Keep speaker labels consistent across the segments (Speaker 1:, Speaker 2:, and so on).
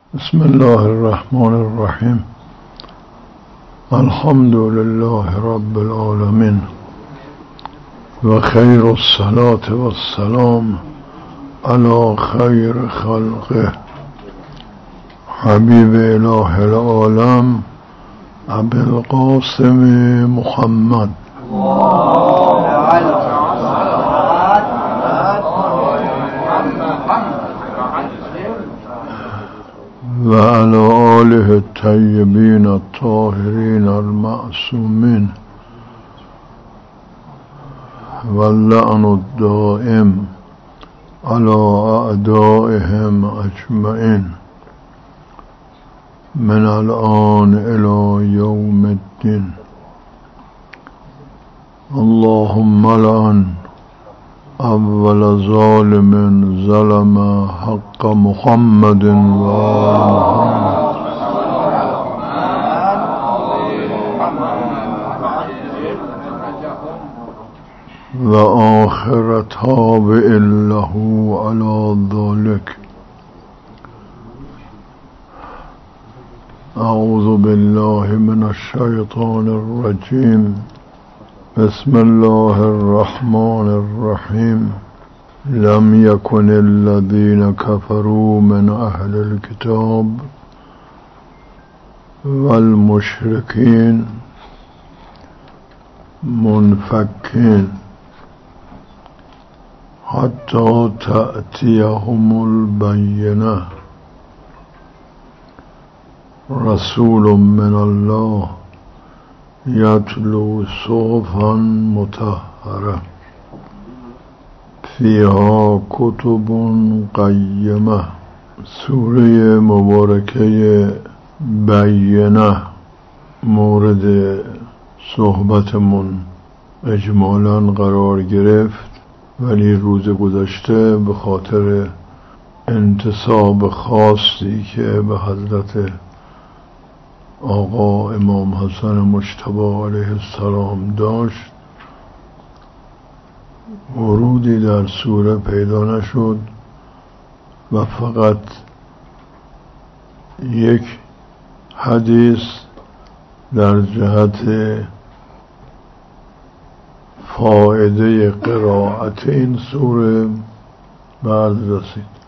Speaker 1: بسم الله الرحمن الرحیم. الحمد لله رب العالمین و خیر الصلاة و السلام علی خیر خلقه حبیب اله العالم ابی القاسم محمد و علی آله الطیبین الطاهرین المعصومین و اللعن الدائم علی اعدائهم اجمعین من الآن الی یوم الدین. اللهم لعن اول ظالم ظلم حق محمد و و آخر تابع له علی ذلك. اعوذ بالله من الشیطان الرجیم. بسم الله الرحمن الرحیم. لم يكن الذين كفروا من أهل الكتاب والمشركين منفكين حتى تأتيهم البينة. رسول من الله يتلو صحفا مطهرة فیها کتب قیمه. سوره مبارکه بینه مورد صحبتمون اجمالاً قرار گرفت، ولی روز گذشته به خاطر انتساب خاصی که به حضرت آقا امام حسن مجتبی علیه السلام داشت ورودی در سوره پیدا نشد و فقط یک حدیث در جهت فایده قرائت این سوره بعد رسید.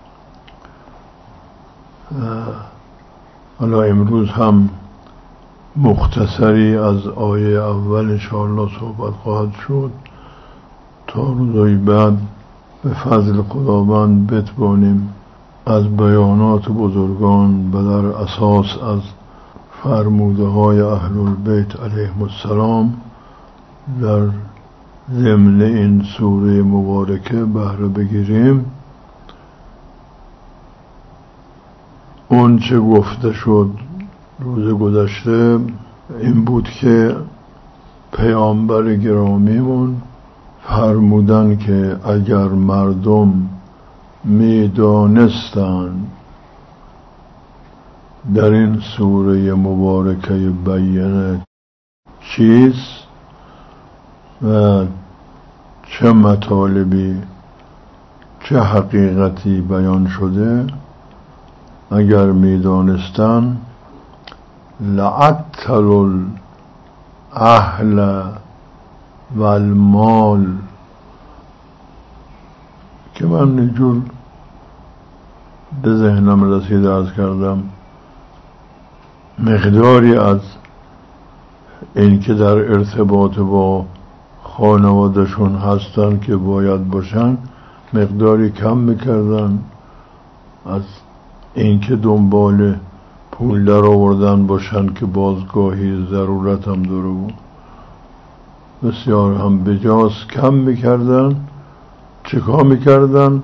Speaker 1: حالا امروز هم مختصری از آیه اول انشاءالله صحبت خواهد شد تا روزهای بعد به فضل خداوند بتوانیم از بیانات بزرگان و در اساس از فرموده های اهل البیت علیهم السلام در ضمن این سوره مبارکه بهره بگیریم. اون چه گفته شد روز گذشته این بود که پیامبر گرامیمون فرمودن که اگر مردم میدانستند در این سوره مبارکه بینه چیز و چه مطالبی چه حقیقتی بیان شده، اگر میدانستند لعطلوا الاهل و المال، که من اینجور به ذهنم رسید عرض کردم مقداری از این که در ارتباط با خانوادهشون هستن که باید باشن مقداری کم میکردن، از این که دنبال پول در آوردن باشن که بازگاهی ضرورت هم داره بود بسیار هم بجاز کم میکردن. چیکار میکردن؟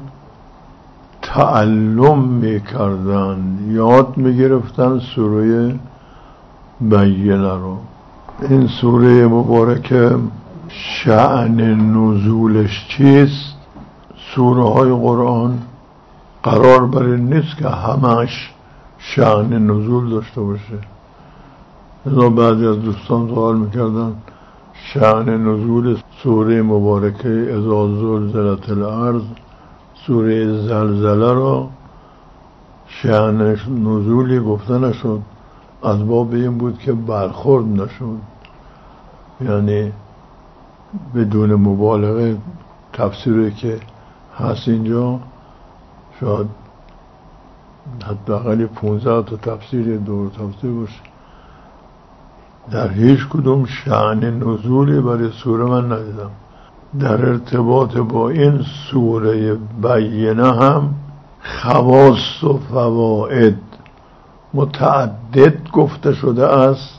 Speaker 1: تعلم میکردن، یاد میگرفتن سوره بینه رو. این سوره مبارکه شأن نزولش چیست؟ سوره های قرآن قرار بر این نیست که همش شأن نزول داشته باشه. لذا بعضی از دوستان سوال میکردن شأن نزول سوره مبارکه اذا زلزلت الارض، سوره زلزله را شأن نزولی گفته نشد، از باب این بود که برخورد نشد، یعنی بدون مبالغه تفسیری که هست اینجا شاید حداقل 15 تا تفسیر دور تفسیر باشه، در هیچ کدوم شأن نزولی برای سوره من ندیدم. در ارتباط با این سوره بینه هم خواص و فواید متعدد گفته شده است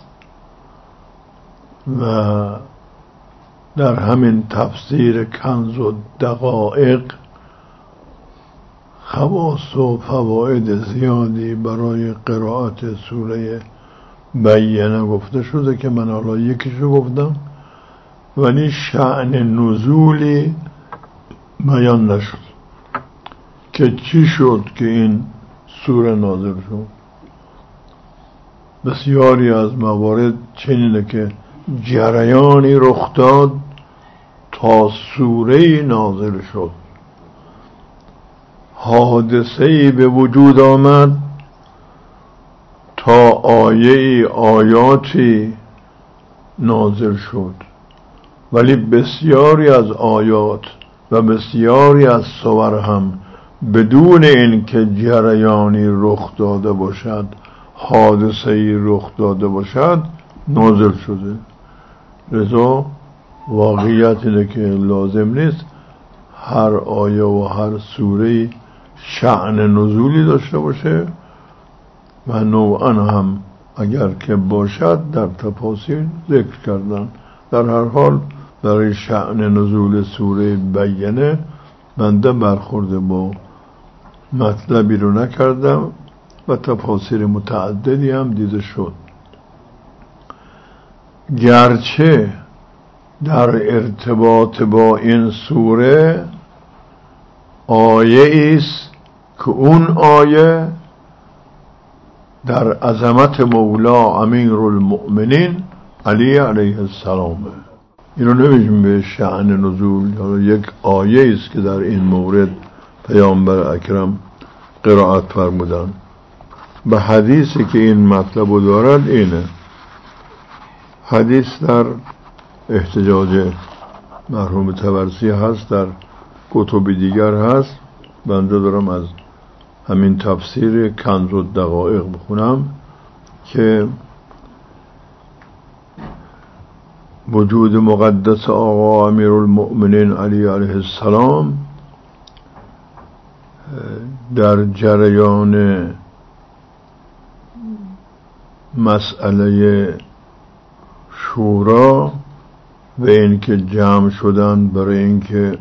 Speaker 1: و در همین تفسیر کنز و دقایق خواص و فواید زیادی برای قرائت سوره بینه گفته شده که من حالا یکیشو گفتم، ولی شأن نزولی بیان نشد که چی شد که این سوره نازل شد. بسیاری از موارد چنینه که جریانی رخ داد تا سوره نازل شد، حادثه‌ای به وجود آمد تا آیاتی نازل شد، ولی بسیاری از آیات و بسیاری از سور هم بدون اینکه جریانی رخ داده باشد، حادثه‌ای رخ داده باشد نازل شده. لذا واقعیت اینه که لازم نیست هر آیه و هر سوره شأن نزولی داشته باشه و نوعا هم اگر که باشد در تفاسیر ذکر کردن. در هر حال برای شأن نزول سوره بینه بنده برخورده با مطلبی رو نکردم و تفاسیر متعددی هم دیده شد، گرچه در ارتباط با این سوره آیه است که اون آیه در عظمت مولا امیرالمؤمنین علی علیه السلام. اینو نمیگیم به شأن نزول، یک آیه است که در این مورد پیامبر اکرم قرائت فرمودن. به حدیثی که این مطلب دارد اینه، حدیث در احتجاج مرحوم طبرسی هست، در کتب دیگر هست، بنده دارم از همین تفسیر کنز و دقایق بخونم که وجود مقدس آقا امیرالمؤمنین علی علیه السلام در جریان مسئله شورا و اینکه جمع شدن برای اینکه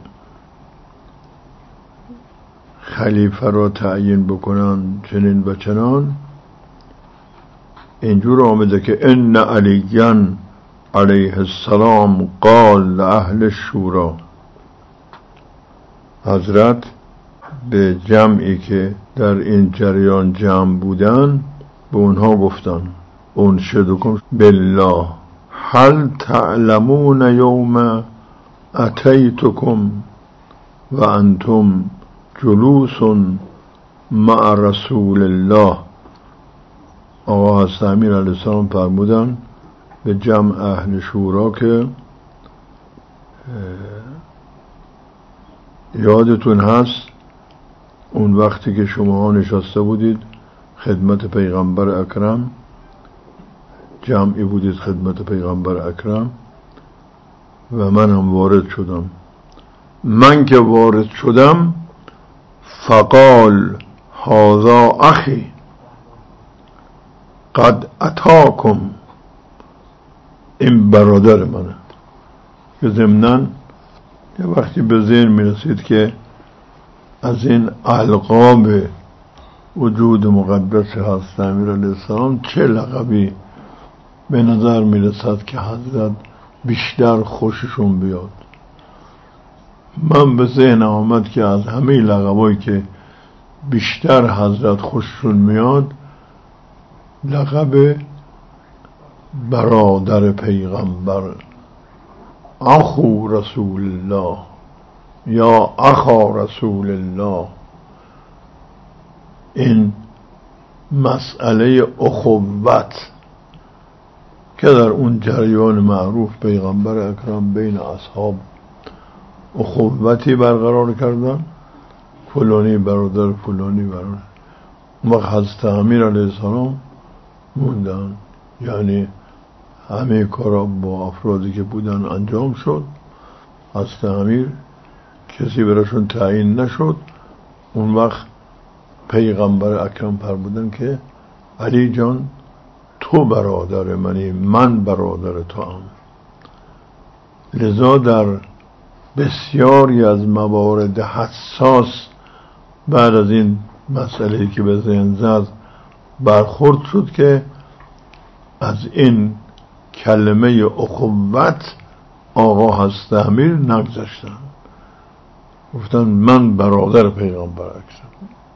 Speaker 1: خلیفه را تعیین بکنن چنین و چنان، اینجور آمده که ان علیاً علیه السلام قال لأهل الشورا، حضرت به جمعی که در این جریان جمع بودن به اونها گفتن انشدکم بالله هل تعلمون یوم اتیتکم و انتم جلوس مع رسول الله. آقا حضرت امیر علیه السلام فرمودن به جمع اهل شورا که یادتون هست اون وقتی که شما نشسته بودید خدمت پیغمبر اکرم، جمعی بودید خدمت پیغمبر اکرم و من هم وارد شدم. من که وارد شدم فقال هذا اخی قد اتاکم، این برادر منه. که ضمناً یه وقتی به ذهن میرسید که از این القاب وجود مقدس حضرت امیر علیه السلام چه لقبی به نظر میرسد که حضرت بیشتر خوششون بیاد، من به ذهن آمد که از همه لقبایی که بیشتر حضرت خوششون میاد لقب برادر پیغمبر، اخو رسول الله یا اخا رسول الله، این مسئله اخوت که در اون جریان معروف پیغمبر اکرم بین اصحاب اخوتی برقرار کردن، فلانی برادر فلانی برادر. وقت حضرت امیر علیه السلام موندن، یعنی همه کارا با افرادی که بودن انجام شد. حضرت امیر کسی براشون تعیین نشد. اون وقت پیغمبر اکرم فرمودن که علی جان تو برادر منی، من برادر تو هم. لذا در بسیاری از موارد حساس بعد از این مسئله که به ذهن زد برخورد شد که از این کلمه اخوت آقا حضرت امیر نگذشتن، گفتن من برادر پیغمبر اکرم.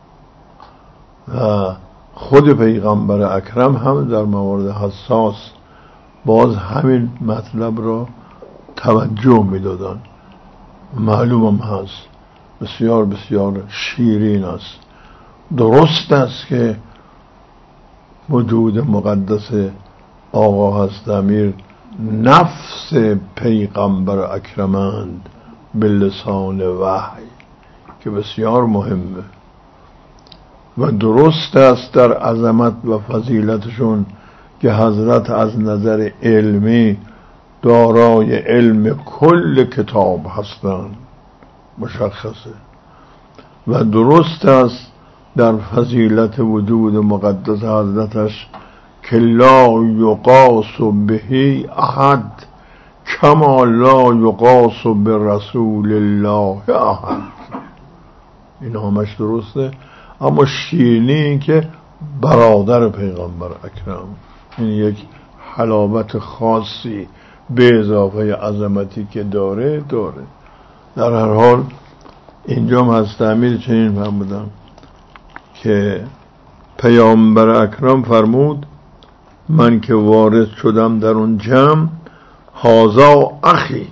Speaker 1: و خود پیغمبر اکرم هم در موارد حساس باز همین مطلب را توجه میدادن. معلومم هست بسیار بسیار شیرین است. درست است که وجود مقدس آقا حضرت امیر نفس پیغمبر اکرمند به لسان وحی که بسیار مهمه، و درست است در عظمت و فضیلتشون که حضرت از نظر علمی دارای علم کل کتاب هستند، مشخصه. و درست است در فضیلت وجود مقدس حضرتش که لا یقاس بهی احد کما لا یقاس برسول الله احد. این همش درسته، اما شیرینی این که برادر پیغمبر اکرم، این یک حلاوت خاصی به اضافه عظمتی که داره. در هر حال اینجا هم حضرت امیر چنین فرمودن که پیامبر اکرم فرمود من که وارد شدم در اون جمع، هازا اخی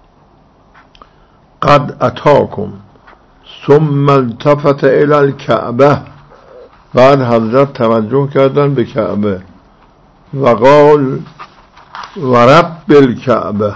Speaker 1: قد اتاکم ثم التفت الی الکعبه. بعد حضرت توجه کردن به کعبه و قال و رب الکعبه،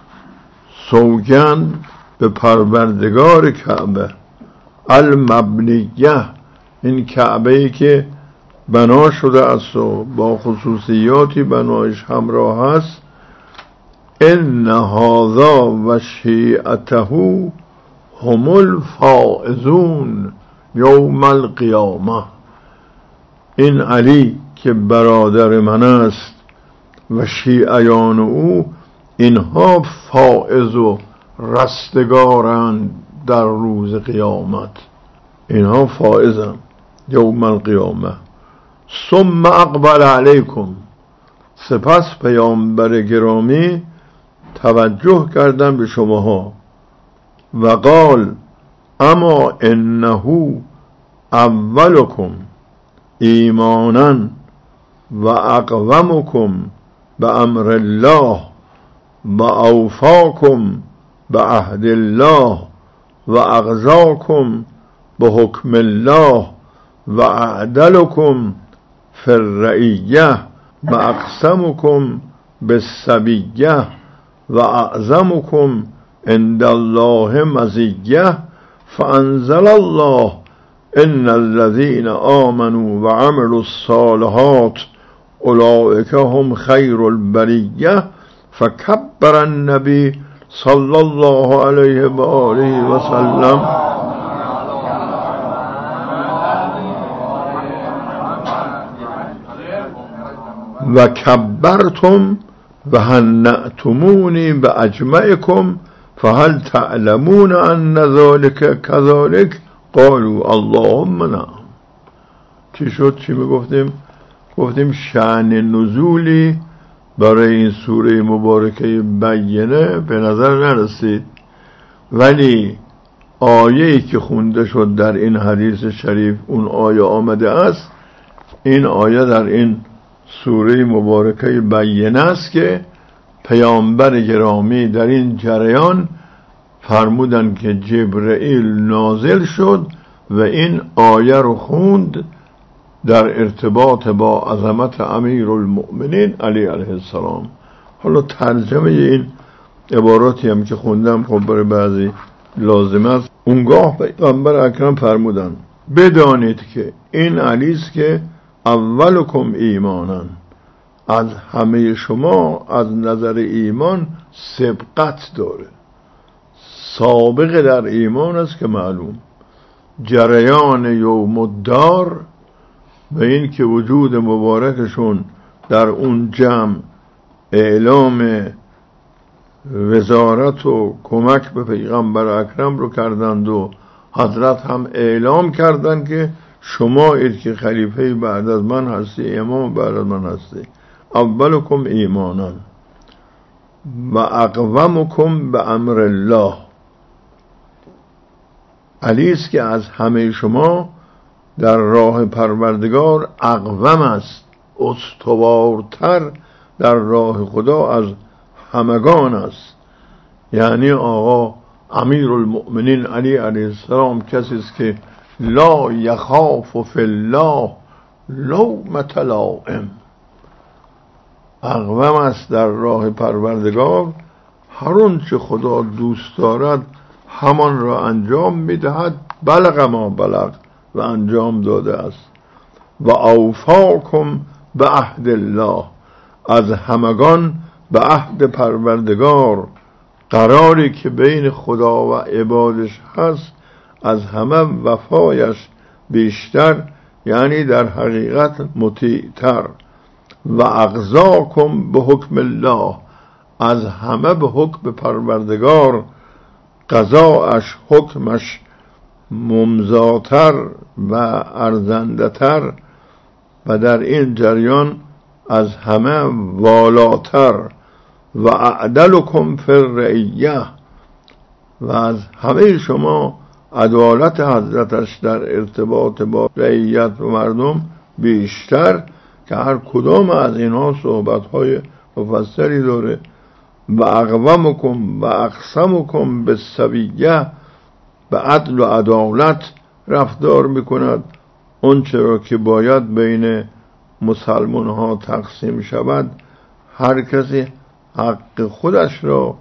Speaker 1: سوگند به پروردگار کعبه، المبنیه، این کعبه ای که بنا شده است و با خصوصیاتی بنایش همراه است. ان هذا و شیعته هم الفائزون یوم القیامه. این علی که برادر من است و شیعیان او، اینها فائز و رستگارند در روز قیامت، اینها فائزند یوم القیامه. ثم اقبل علیکم، سپس پیامبر گرامی توجه کردن به شماها و قال اما انه اولکم ایمانا و اقومکم به امر الله و اوفاکم به عهد الله و اغزاکم به حکم الله و اعدلکم فی الرعیه و اقسمکم بالسبیه و اعظمکم عند الله مزیه. فانزل الله ان الذين آمنوا وعملوا الصالحات اولئک هم خیر البریه. فکبر النبی صلی الله علیه و آله و سلم و کبرتم و هنأتمونی به اجمعکم فهل تعلمون ان ذلك كذلك قالوا اللهم نعم. چی شد؟ چی گفتیم شأن نزولی برای این سوره مبارکه بینه به نظر نرسید، ولی آیه‌ای که خونده شد در این حدیث شریف اون آیه آمده است. این آیه در این سوره مبارکه بینه است که پیامبر گرامی در این جریان فرمودن که جبرئیل نازل شد و این آیه رو خوند در ارتباط با عظمت امیرالمؤمنین علی علیه السلام. حالا ترجمه این عباراتی هم که خوندم خب برای بعضی لازم است. اونگاه پیغمبر اکرم فرمودن بدانید که این علی است که اولکم ایمانن، از همه شما از نظر ایمان سبقت داره، سابقه در ایمان است که معلوم، جریان یوم الدار و این که وجود مبارکشون در اون جمع اعلام وزارت و کمک به پیغمبر اکرم رو کردند و حضرت هم اعلام کردند که شما اید که خلیفه بعد از من هستی، امام بعد از من هستی. اولکم ایمانان و اقومکم به امر الله، علی است که از همه شما در راه پروردگار اقوم است، استوارتر در راه خدا از همگان است. یعنی آقا امیرالمؤمنین علی علیه السلام کسی است که لا یخاف فی الله لومة لائم، اقوم است در راه پروردگار، هر آنچه خدا دوست دارد همان را انجام میدهد، بلغ ما بلغ و انجام داده است. و اوفاکم به عهد الله، از همگان به عهد پروردگار، قراری که بین خدا و عبادش هست از همه وفایش بیشتر، یعنی در حقیقت مطیعتر. و اقضاکم به حکم الله، از همه به حکم پروردگار، قضاءش حکمش ممضاتر و ارزنده‌تر و در این جریان از همه والاتر. و اعدلکم فی الرعیه، و از همه شما عدالت حضرتش در ارتباط با رعیت و مردم بیشتر، که هر کدام از اینها صحبت‌های مفصلی داره. و اقومکم و اقسمکم بالسویه، به عدل و عدالت رفتار میکند، اون چرا که باید بین مسلمان ها تقسیم شود هر کسی حق خودش را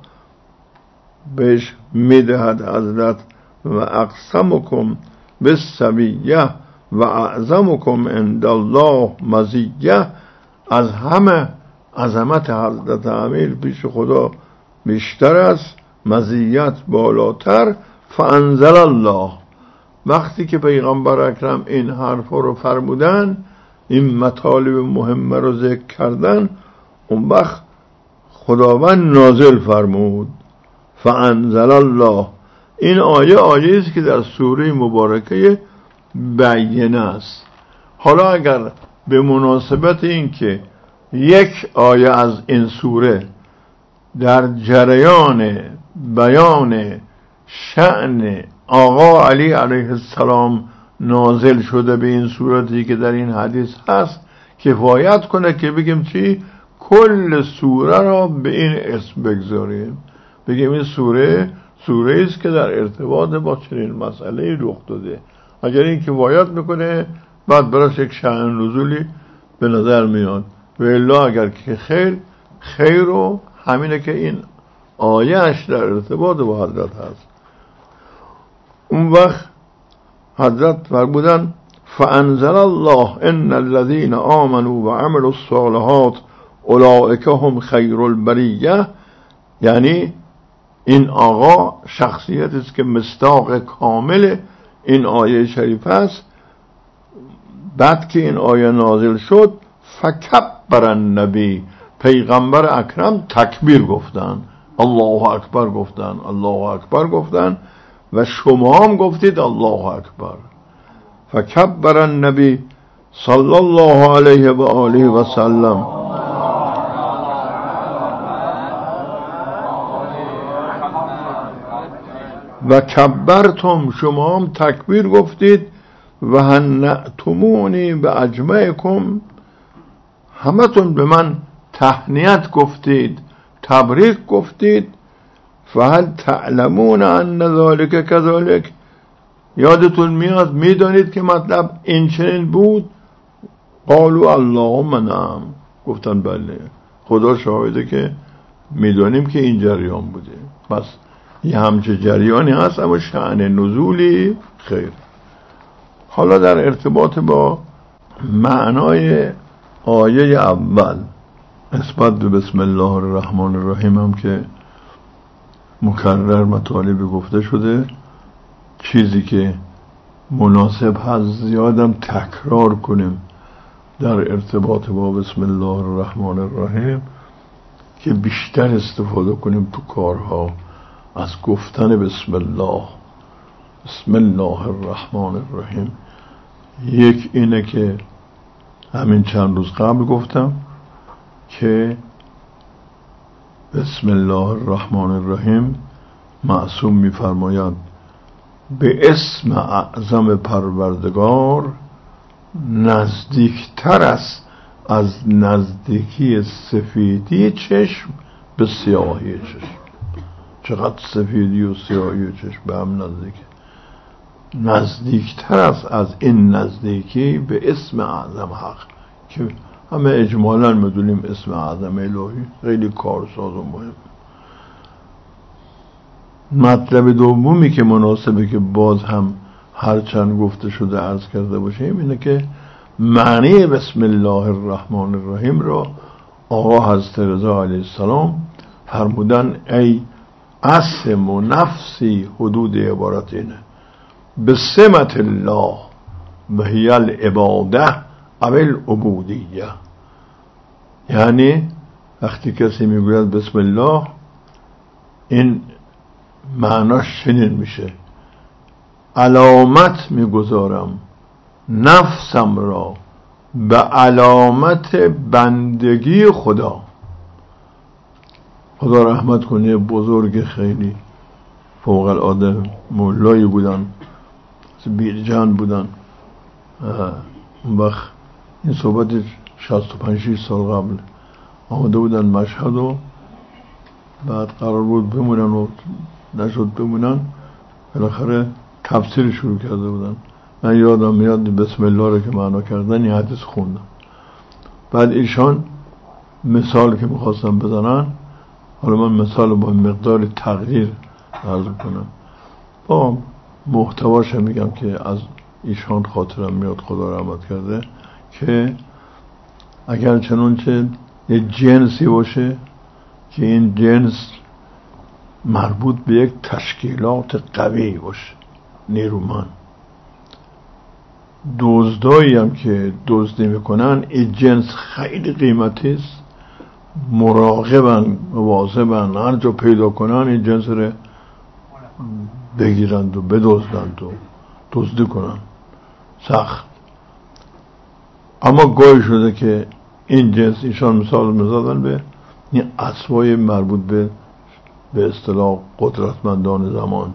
Speaker 1: بهش میدهد حضرت. و اقسمکم بالسویه و اعظمکم عند الله مزیه، از همه عظمت حضرت امیر پیش خدا بیشتر است، مزیت بالاتر. فانزل الله، وقتی که پیغمبر اکرم این حرف رو فرمودن، این مطالب مهمه رو ذکر کردن، اون وقت خداوند نازل فرمود فانزل الله. این آیه است که در سوره مبارکه بینه است. حالا اگر به مناسبت این که یک آیه از این سوره در جریان بیان شأن آقا علی علیه السلام نازل شده به این صورتی که در این حدیث هست، کفایت کنه که بگیم چی؟ کل سوره را به این اسم بگذاریم، بگیم این سوره است که در ارتباط با چنین مسئله رخ داده. اگر این کفایت میکنه بعد براش یک شأن نزولی به نظر میاد، و الا اگر که خیر و همینه که این آیهش در ارتباط با حضرت هست. اون وقت حضرت فرمودن فانزل الله ان الذين آمنوا وعملوا الصالحات اولئک هم خیر البریه، یعنی این آقا شخصیت است که مصداق کامل این آیه شریف است. بعد که این آیه نازل شد فکبر النبی، پیغمبر اکرم تکبیر گفتن، الله اکبر گفتن، الله اکبر گفتن، و شما هم گفتید الله اکبر. فکبر النبی صلی الله علیه و آله و سلم و کبرتم، شما هم تکبیر گفتید، و هنأتمونی به اجمعکم، همتون به من تهنیت گفتید، تبریک گفتید. فهل تعلمون ان ذلک کذالک، یادتون میاد میدانید که مطلب این چنین بود. قالوا اللهم نعم، گفتن بله، خدا شاهده که میدونیم که این جریان بوده. پس یه همچه جریانی هست، اما شأن نزولی خیر. حالا در ارتباط با معنای آیه اول نسبت به بسم الله الرحمن الرحیم هم که مکرر مطالب گفته شده، چیزی که مناسب هست زیادم تکرار کنیم در ارتباط با بسم الله الرحمن الرحیم که بیشتر استفاده کنیم تو کارها از گفتن بسم الله. بسم الله الرحمن الرحیم. یک اینه که همین چند روز قبل گفتم که بسم الله الرحمن الرحیم معصوم می‌فرماید به اسم اعظم پروردگار نزدیکتر است از نزدیکی سفیدی چشم به سیاهی چشم. چقدر سفیدی و سیاهی چشم به هم نزدیکه. نزدیکتر است از این نزدیکی به اسم اعظم حق که همه اجمالاً میدونیم اسم اعظم الهی خیلی کارساز و مهم. مطلب دومی که مناسبه که باز هم هرچند گفته شده عرض کرده باشیم اینه که معنی بسم الله الرحمن الرحیم را آقا حضرت رضا علیه السلام فرمودن ای عصم و نفسی، حدود عبارت اینه به سمت الله و هی العباده او العبودیه. یعنی وقتی کسی میگوید بسم الله، این معناش چنین میشه: علامت میگذارم نفسم را به علامت بندگی خدا. خدا رحمت کنه، بزرگ خیلی فوق العاده مولایی بودن، بیرجان بودن. اون وقت این صحبت 65 سال قبل آمده بودن مشهد و بعد قرار بود بمونن و نشد بمونن، بالاخره تفسیر شروع کرده بودن. من یادم میاد بسم الله رو که معنا کردن این حدیث خوندم. بعد ایشان مثال که میخواستم بزنن، حالا من مثال با مقدار تغییر عرض کنم، با محتواش میگم که از ایشان خاطرم میاد، خدا رحمت کرده، که اگر چنانچه یه جنسی باشه که این جنس مربوط به یک تشکیلات قوی باشه، نیرومند، دزدایی هم که دزدی میکنن این جنس خیلی قیمتی است، مراقبن، مواظبن، هر جا پیدا کنن این جنس رو بگیرند و بدزدند و دزدی کنن، سخت. اما گاهی شده که این جنس ایشان مثال میزدن به این اسبای مربوط به اصطلاح قدرتمندان زمان،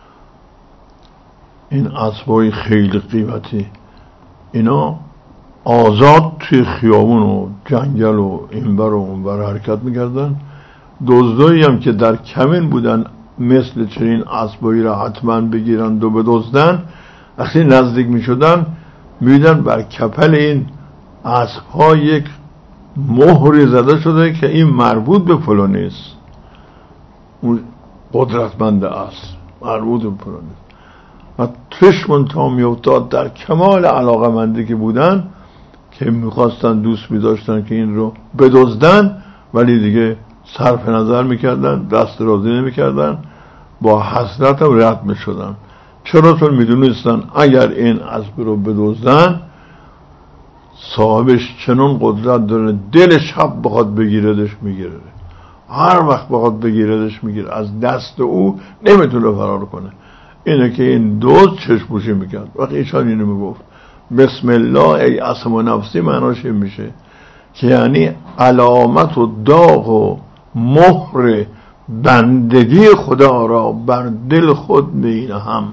Speaker 1: این اسبای خیلی قیمتی، اینا آزاد توی خیابون و جنگل و اینور و اونور حرکت میکردن. دزدایی هم که در کمین بودن مثل چنین اسبایی را حتما بگیرند و بدزدن، وقتی نزدیک میشدن میدن بر کپل این اسبها یک مهری زده شده که این مربوط به فلانی است، اون قدرتمند است، مربوط به فلانی است. و چشمون تا میافتاد در کمال علاقمندی که بودن که میخواستن، دوست میداشتن که این رو بدزدن، ولی دیگه صرف نظر میکردن، دست رازی نمیکردن، با حسرت هم رد میشدن. چرا؟ چون میدونستن اگر این اسب رو بدزدن صاحبش چنون قدرت داره دل شب بخواد بگیردش میگیره، هر وقت بخواد بگیردش میگیره، از دست او نمیتونه فرار کنه. اینه که این دوست چشموشی میکرد. وقتی ایشان اینو میگفت بسم الله ای عصم و نفسی، معناش این میشه که یعنی علامت و داغ و مهر بندگی خدا را بر دل خود می‌نهم.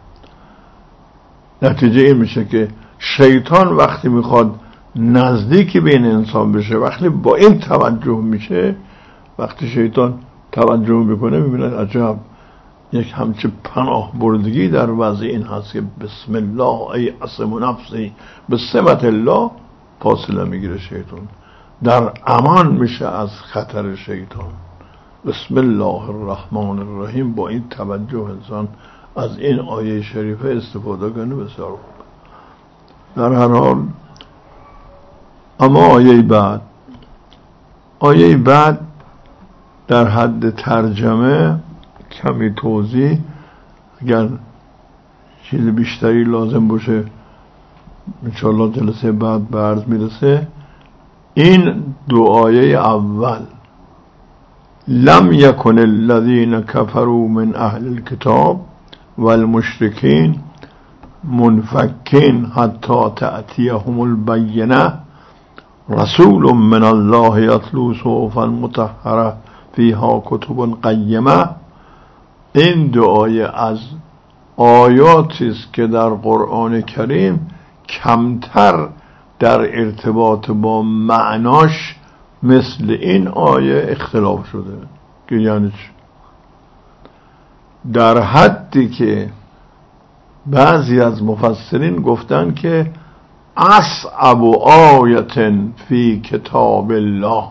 Speaker 1: نتیجه این میشه که شیطان وقتی میخواد نزدیکی به این انسان بشه، وقتی با این توجه میشه، وقتی شیطان توجه میکنه میبینه عجب یک همچه پناه بردگی در وضع این هست که بسم الله ای عصم و نفسی به سمت الله، فاصله میگیره شیطان، در امان میشه از خطر شیطان. بسم الله الرحمن الرحیم. با این توجه انسان از این آیه شریفه استفاده کنه بسیار خوب. در هر حال اما آیه بعد در حد ترجمه کمی توضیح، اگر چیز بیشتری لازم باشه انشاءالله جلسه بعد به عرض میرسه. این دو آیه اول، لم یکن الذین کفروا من اهل الكتاب والمشرکین منفکین حتی تأتیهم البینه رسول من الله یتلو صحفا مطهره فیها کتب قیمه. این دو آیه از آیاتی است که در قرآن کریم کمتر در ارتباط با معناش مثل این آیه اختلاف شده، که یعنی در حدی که بعضی از مفسرین گفتن که اصعب آیه فی کتاب الله،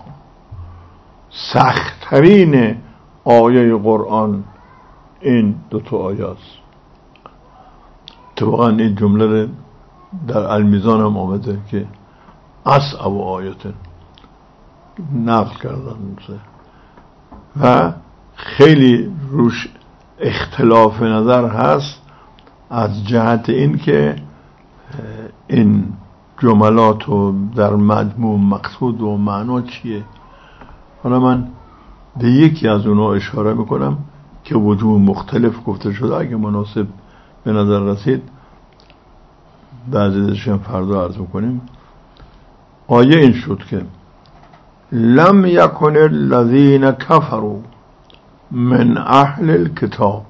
Speaker 1: سخت‌ترین آیه قرآن این دو تا آیه است. اتفاقا این جمله در المیزان هم آمده که اصعب آیه نقل کردن و خیلی روش اختلاف نظر هست از جهت این که این جملات و در مجموع مقصود و معنا چیه. حالا من به یکی از اونها اشاره میکنم که وجوه مختلف گفته شده، اگه مناسب به نظر رسید بعضی ازشون فردا عرض میکنیم. آیه این شد که لم یکن الذین کفروا من اهل الكتاب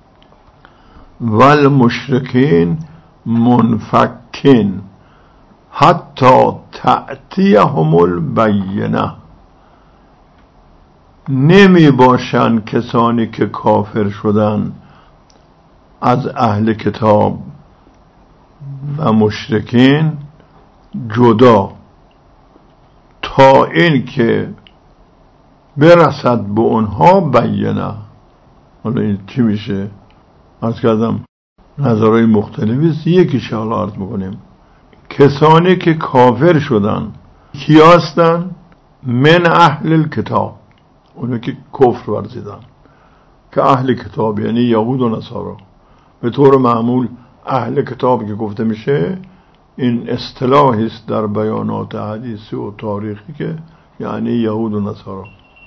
Speaker 1: والمشرکین منفکین حتی تأتیهم البینه. نمی باشند کسانی که کافر شدن از اهل کتاب و مشرکین جدا تا این که برسد به اونها بینه. حالا این چی میشه؟ عرض کردم نظرهای مختلفی است، یکیش حالا عرض میکنیم. کسانی که کافر شدن کی هستن؟ من اهل الکتاب، اونها که کفر ورزیدن، که اهل کتاب یعنی یهود و نصارا. به طور معمول اهل کتاب که گفته میشه این اصطلاحی است در بیانات حدیثی و تاریخی که یعنی یهود و نصارا.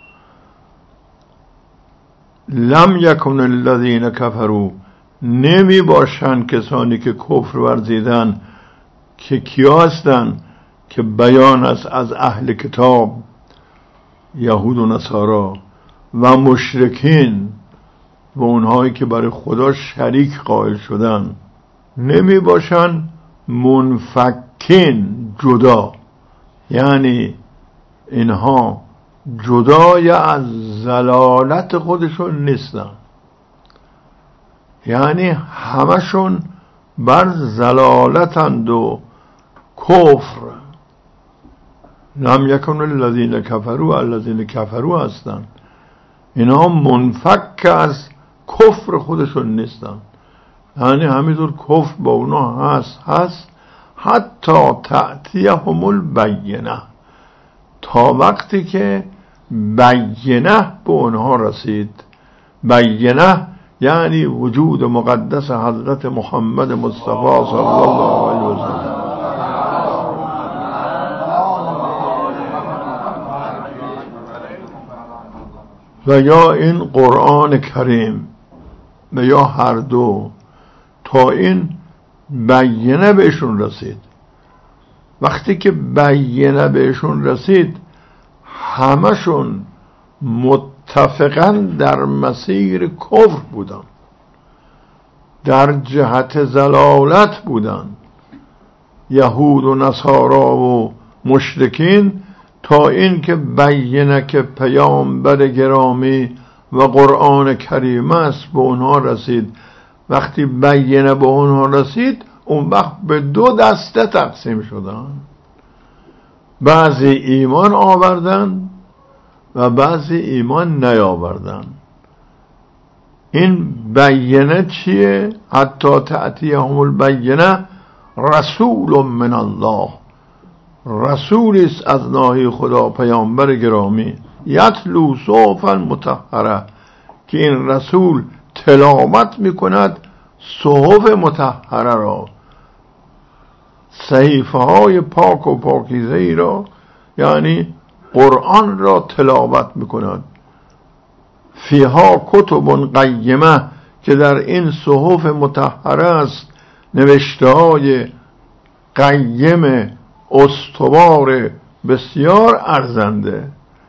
Speaker 1: لم یکن الذین کفروا، نمی باشند کسانی که کفر ورزیدن، که کیا هستن؟ که بیان است از اهل کتاب یهود و نصارا و مشرکین و اونهایی که برای خدا شریک قائل شدن. نمی باشن منفکین، جدا، یعنی اینها جدای از ضلالت خودشون نیستن، یعنی همشون بر ضلالتند و کفر. لم یکن الذین کفروا، الذین کفروا هستن، اینا منفک از کفر خودشون نیستن، یعنی همینطور کفر با اونا هست حتی تأتیهم البینه، تا وقتی که بینه به اونها رسید. بینه یعنی وجود مقدس حضرت محمد مصطفی صلی الله علیه وسلم. و یا این قرآن کریم و یا هر دو، تا این بینه بهشون رسید. وقتی که بینه بهشون رسید همشون متفقاً در مسیر کفر بودن، در جهت ضلالت بودن، یهود و نصارا و مشرکین، تا این که بینه که پیامبر گرامی و قرآن کریم است به اونها رسید. وقتی بینه به اونها رسید اون وقت به دو دسته تقسیم شدن. بعضی ایمان آوردن و بعضی ایمان نیاوردن. این بینه چیه؟ حتی تأتیهم البینه رسول من الله، رسولی است از ناحیه خدا، پیامبر گرامی، یتلو صحفا مطهره، که این رسول تلاوت میکند صحف مطهره را، صحیفه های پاک و پاکیزه ای را، یعنی قرآن را تلاوت میکند. فیها کتب قیمه، که در این صحف مطهره است نوشته های قیم استوار بسیار ارزنده.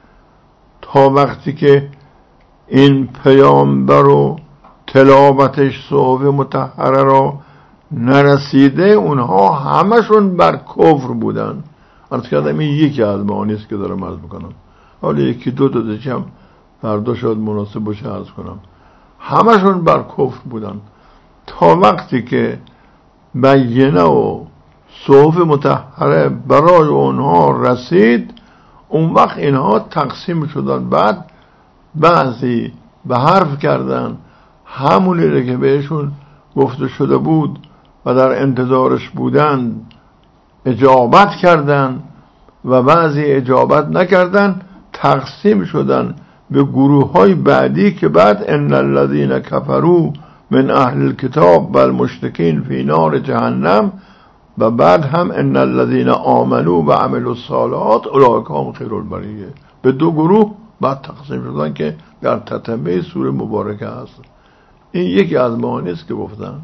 Speaker 1: تا وقتی که این پیامبر و تلاوتش صحف مطهره را نرسیده، اونها همشون بر کفر بودن. عرض کردم این یکی از معانی است که دارم عرض میکنم، حالا یکی دو دیگه هم فردا شاید مناسب باشه عرض کنم. همشون بر کفر بودن تا وقتی که بینه و صحف مطهره برای اونها رسید، اون وقت اینها تقسیم شدن. بعد بعضی به حرف کردن همونی رو که بهشون گفته شده بود و در انتظارش بودن اجابت کردن و بعضی اجابت نکردن، تقسیم شدن به گروه های بعدی که بعد ان الذين كفروا من اهل الكتاب والمشركين في نار جهنم، و بعد هم ان الذين آمنوا وعملوا الصالحات اولئک هم خیر البریه. به دو گروه بعد تقسیم شدن که در تتمه سوره مبارکه هست. این یکی از معانی است که گفتن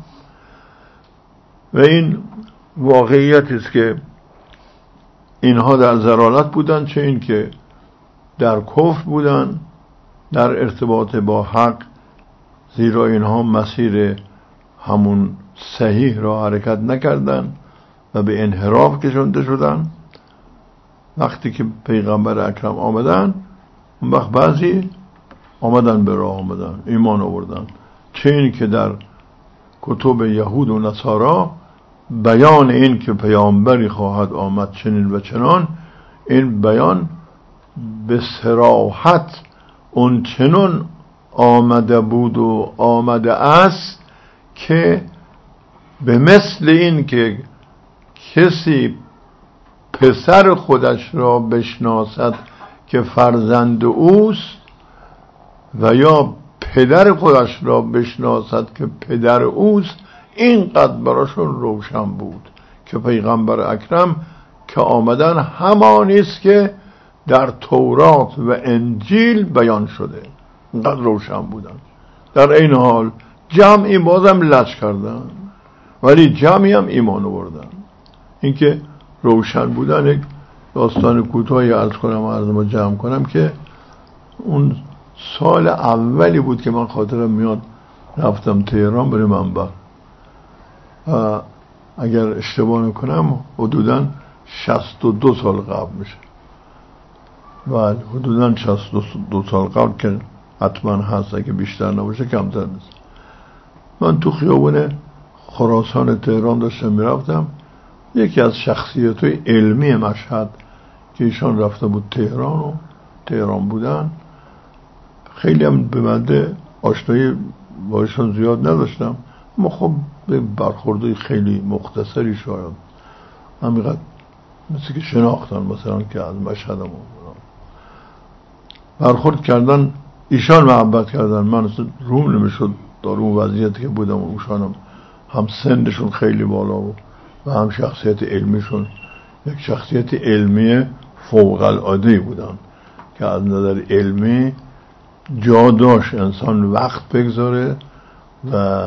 Speaker 1: و این واقعیت است که اینها در ضلالت بودن، چه این که در کفر بودن در ارتباط با حق، زیرا اینها مسیر همون صحیح را حرکت نکردن و به انحراف کشانده شدن. وقتی که پیغمبر اکرم آمدن، اون وقت بعضی آمدن به راه آمدن، ایمان آوردن، چه این که در کتب یهود و نصارا بیان این که پیامبری خواهد آمد چنین و چنان، این بیان به صراحت اون چنان آمده بود و آمده است که به مثل این که کسی پسر خودش را بشناسد که فرزند اوست و یا پدر خودش را بشناسد که پدر اوست، اینقدر براشون روشن بود که پیغمبر اکرم که آمدن همانی است که در تورات و انجیل بیان شده. اینقدر روشن بودن. در این حال جمعی بازم لج کردن، ولی جمعی هم ایمان آوردن. اینکه روشن بودن یک داستان کوتاهی عرض کنم، عرضمو جمع کنم که اون سال اولی بود که من خاطرم میاد رفتم تهران برای منبر، اگر اشتباه نکنم حدوداً 62 سال قبل میشه، و حدوداً 62 سال قبل که حتما هست، اگه بیشتر نباشه کمتر نیست. من تو خیابون خراسان تهران داشتم میرفتم، یکی از شخصیت‌های علمی مشهد که ایشان رفته بود تهران و تهران بودن، خیلی هم به مده آشنایی با ایشان زیاد نداشتم، اما خب به برخوردهای خیلی مختصری شاید همینقدر مثل که شناختن، مثلا که از مشهد هم برخورد کردن، ایشان محبت کردن. من روم نمیشد در اون وضعیتی که بودم، اوشانم هم سنشون خیلی بالا و هم شخصیت علمیشون یک شخصیت علمی فوق العاده بودن که از نظر علمی جا داشت انسان وقت بگذاره و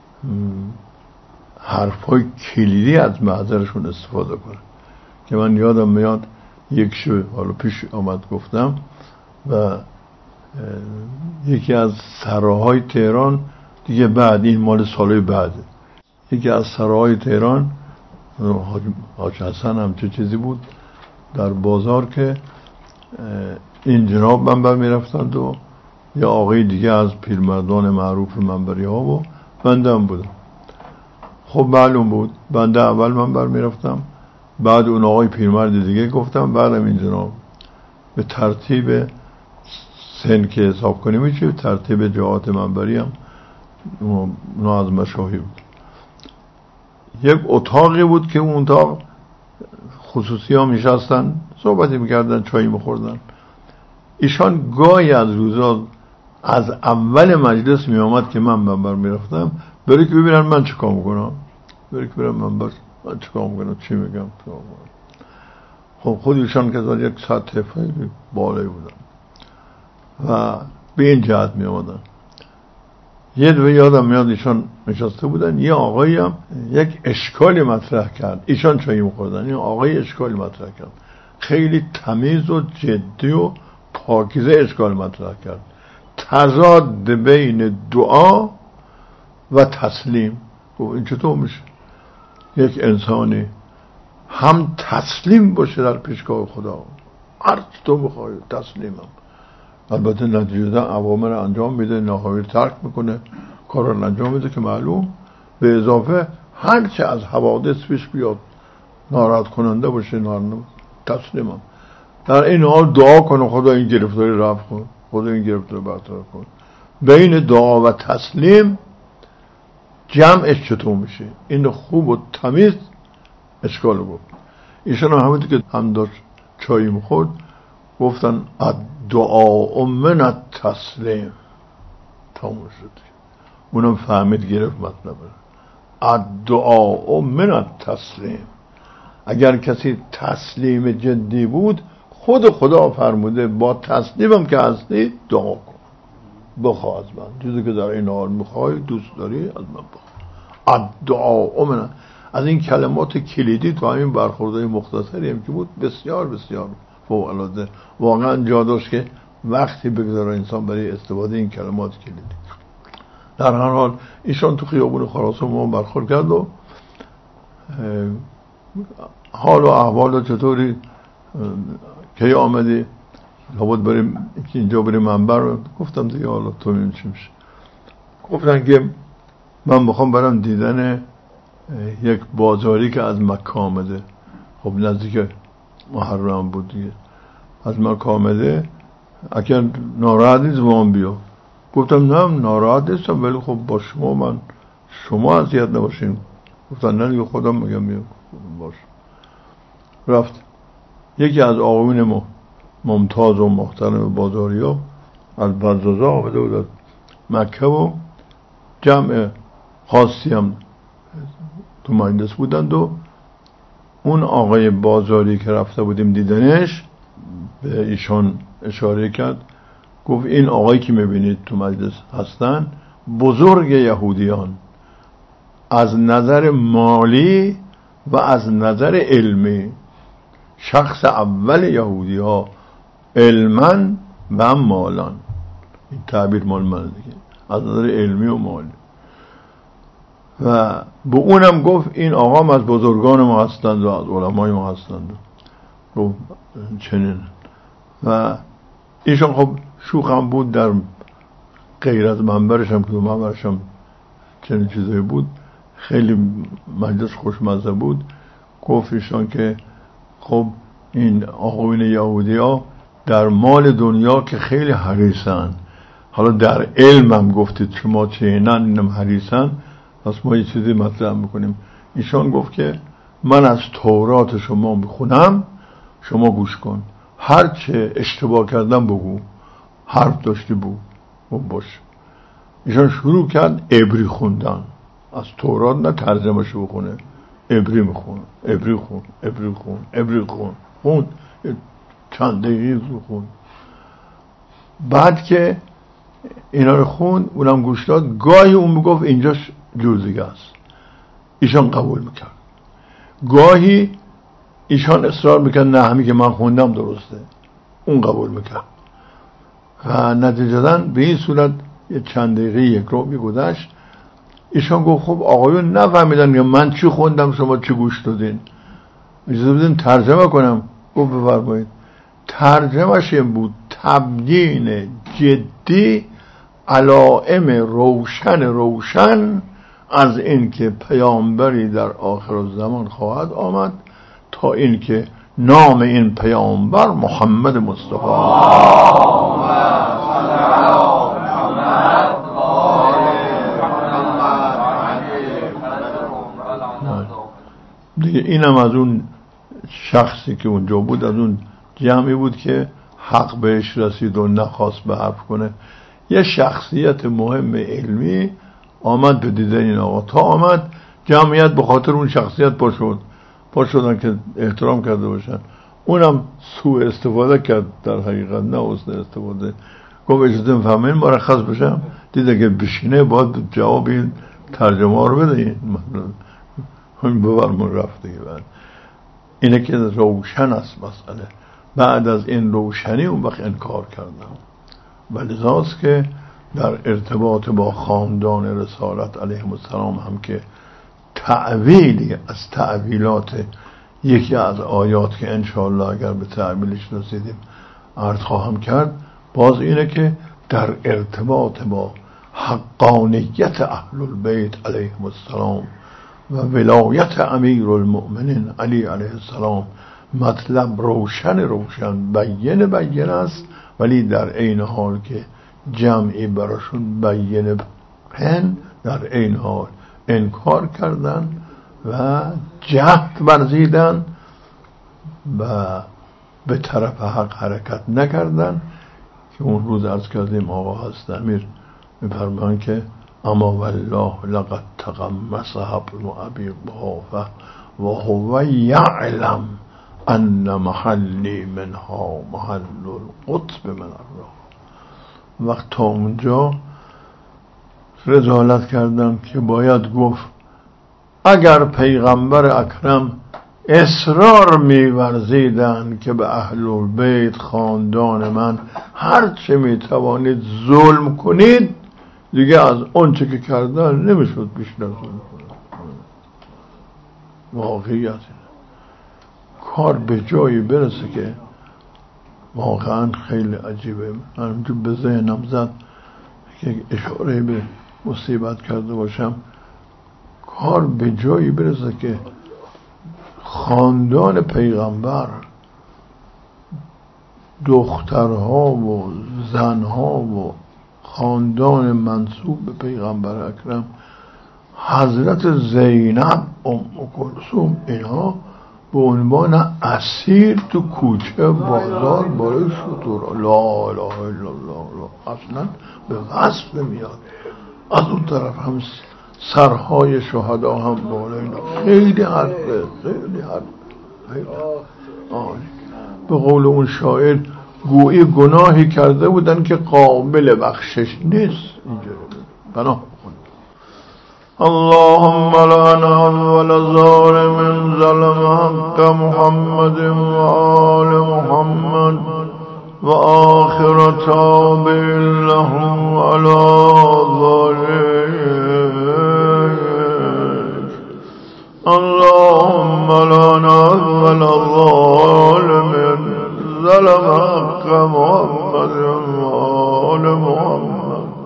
Speaker 1: حرفای کلیدی از محضرشون استفاده کنه. که من یادم میاد یک شب حالا پیش آمد گفتم، و یکی از سراهای تهران دیگه، بعد این مال سالهای بعده، یکی از سراهای تهران حاج حسن هم چه چیزی بود در بازار که این جناب منبر میرفتند و یا آقای دیگه از پیرمردان معروف منبری ها و بنده هم بودم. خب معلوم بود بنده اول منبر میرفتم بعد اون آقای پیرمرد دیگه گفتم بعدم این جناب به ترتیب سن که حساب کنیم میشه، ترتیب جهات منبری هم اونا از مشاهی بود. یک اتاقی بود که اون اتاق خصوصی ها میشستن صحبتی میکردن، چایی میخوردن. ایشان گاهی از روزا از اول مجلس میامد که من منبر میرفتم برای که ببینن من چه کار میکنم، برای که ببینن منبر من چه کار میکنم، چی میگم. خب خودشان که از یک سطح خیلی بالایی بودن و به این جهت میامدن. یه دو یادم میاد ایشان نشسته بودن، یه آقایی هم یک اشکالی مطرح کرد، ایشان چایی میخوردن، یه آقای اشکالی مطرح کرد، خیلی تمیز و جدی و پاکیزه اشکال مطرح کرد، تضاد بین دعا و تسلیم. این چطور میشه یک انسانی هم تسلیم باشه در پیشگاه خدا، هر تو بخوای تسلیمم، البته نتیجه اوامر انجام میده، ناهاری ترک میکنه، کار رو انجام میده که معلوم، به اضافه هر چه از حوادث پیش بیاد ناراحت کننده باشه تسلیمم. در این حال دعا کنه خدا این گرفتاری رفع کن، خدا این گرفتاری برطرف کن. بین دعا و تسلیم جمعش چطور میشه؟ این خوب و تمیز اشکال بود. ایشان هم همونطور که هم داشت چایی میخورد گفتن دعا من التسلیم. تموم شد. اونم فهمید گرفت مطلبه. دعا من التسلیم. اگر کسی تسلیم جدی بود خود خدا فرموده با تسلیمم که هستی دعا کن، بخواه از من چیزی که در این حال میخوای دوست داری از من بخواه. دعا من. از این کلمات کلیدی تو همین برخوردهای مختصری هم که بود بسیار بسیار فوق العاده واقعا جا داشت که وقتی بگذاره انسان برای استفاده این کلمات کلیدی. در هر حال ایشان تو خیابون خراسان ما برخورد کرد و حال و احوال چطوری کی آمدی لابد بریم اینجا بریم منبر. گفتم دیگه حالا تو میون چی میشه. گفتن که من میخوام برم دیدن یک بازاری که از مکه آمده. خب نزدیک محرم بود دیگه، از مکه آمده، اگر ناراحت نیست با من بیا. گفتم نه ناراحت نیستم ولی خب با شما من شما اذیت نباشین. گفتن نه دیگه خودم میگم بیا. باش. رفت. یکی از آقایون ممتاز و محترم بازاری ها از بزازا آمده بود مکه و جمع خاصی هم تو مجلس بودند و اون آقای بازاری که رفته بودیم دیدنش به ایشان اشاره کرد، گفت این آقایی که میبینید تو مجلس هستن بزرگ یهودیان از نظر مالی و از نظر علمی، شخص اول یهودی ها علما و مالان. این تعبیر مال من دیگه، از نظر علمی و مالی. و به اونم گفت این آقام از بزرگان ما هستند و از علمای ما هستند. گفت چنین. و ایشان خب شوخم بود، در غیر از منبرش هم که منبرش هم چنین چیزایی بود، خیلی مجلس خوشمزه بود. گفت ایشان که خب این آقایون یهودی ها در مال دنیا که خیلی حریصن، حالا در علم هم گفتید شما چنین اینم حریصن، پس ما یه چیزی مطرح میکنیم. ایشان گفت که من از تورات شما میخونم، شما گوش کن، هر چه اشتباه کردم بگو، حرف داشتی بگو باش. ایشان شروع کرد عبری خوندن، از تورات نه ترجمه‌شو بخونه، عبری میخونه، عبری خون چند دقیقه خون. بعد که اینا رو خوند اونم گوش داد، گاهی اون میگفت اینجاش جور دیگه است، ایشان قبول میکرد. گاهی ایشان اصرار میکرد نه همین که من خوندم درسته، اون قبول میکرد. و نتیجتاً به این صورت یه چند دقیقه یک رو میگذشت. ایشان گفت خب آقایون نفهمیدن که من چی خوندم شما چی گوش دادین، اجازه بدین ترجمه کنم. گفت بفرمایید. ترجمهش این بود: تبیین جدی علائم روشن از این که پیامبری در آخر الزمان خواهد آمد تا این که نام این پیامبر محمد مصطفی دیگه. اینم از اون شخصی که اونجا بود، از اون جمعی بود که حق بهش رسید و نخواست به حرف کنه. یه شخصیت مهم علمی آمد به دیدن این آقا. تا آمد جمعیت به خاطر اون شخصیت پا شدن که احترام کرده باشن. اونم سوء استفاده کرد در حقیقت، نه حسن استفاده. گفت اجازه می‌فرمایید مرخص بشم؟ دیده که بشینه باید جواب این ترجمه رو بده. این ببرمون رفت دیگه. بعد اینه که روشن است مسئله. بعد از این روشنی اون وقت انکار کردم. ولذاست که در ارتباط با خاندان رسالت علیهم السلام هم که تعویلی از تعویلات یکی از آیات که انشاءالله اگر به تعویلش رسیدیم عرض خواهم کرد، باز اینه که در ارتباط با حقانیت اهل البیت علیهم السلام و ولایت امیر المؤمنین علی علیه السلام مطلب روشن بین است، ولی در عین حال که جمعی براشون بین پن، در عین حال انکار کردن و جهد ورزیدن و به طرف حق حرکت نکردن. که اون روز عرض کردیم آقا هست امیر میفرمان که اما والله لقد تغمس حبل ابی قحافه و هو یعلم ان محلی منها محل القطب من الله. وقت تا اونجا رسالت کردم که باید گفت اگر پیغمبر اکرم اصرار می‌ورزیدند که به اهل البیت خاندان من هر چه میتوانید ظلم کنید، دیگه از اون چه که کردن نمیشد بیشتر ظلم کنید. واقعیت کار به جایی برسه که واقعا خیلی عجیبه. من اونجا به ذهنم زد که اشاره به مصیبت کرده باشم. کار به جایی برسه که خاندان پیغمبر، دخترها و زنها و خاندان منسوب به پیغمبر اکرم، حضرت زینب، ام کلثوم، اینها به عنوان اسیر تو کوچه بازار برای شطور لا اله الا الله اصلا به وصف نمیاد. از اون طرف هم سرهای شهدا هم بالا. اینا خیلی حرفه. به قول اون شاعر گویی گناهی کرده بودن که قابل بخشش نیست. اینجا پناه اللهم لعن اول ظالم ظلم حق محمد و آل محمد و آخر تابع لهم علی ذلك. اللهم لعن اول ظالم ظلم حق محمد و آل محمد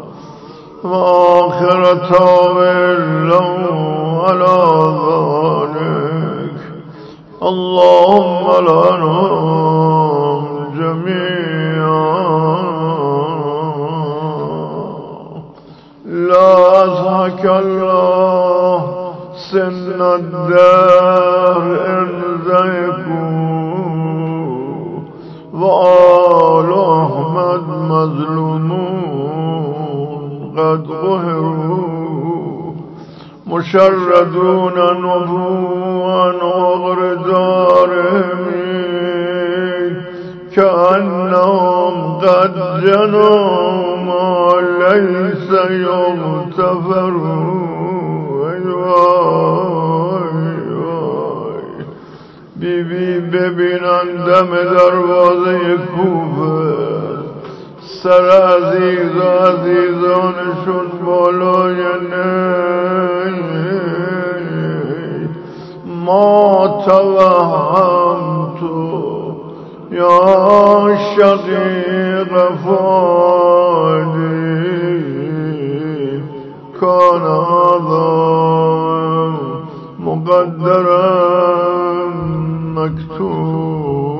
Speaker 1: وآخر تابع له على ذلك. اللهم لعنهم جميعا. لا أضحك الله سن الدار إن ذيكوا وآل أحمد مظلومون قد قهروا مشردون نبوعا وغردارهم كأنهم قد جنوا ما ليس يغتفر. بی ببینن دم دروازه کوفه، سر عزیز و عزیزانشون بالای نی. ما توهمت یا شقیق فادی کان هذا مقدرا مکتوب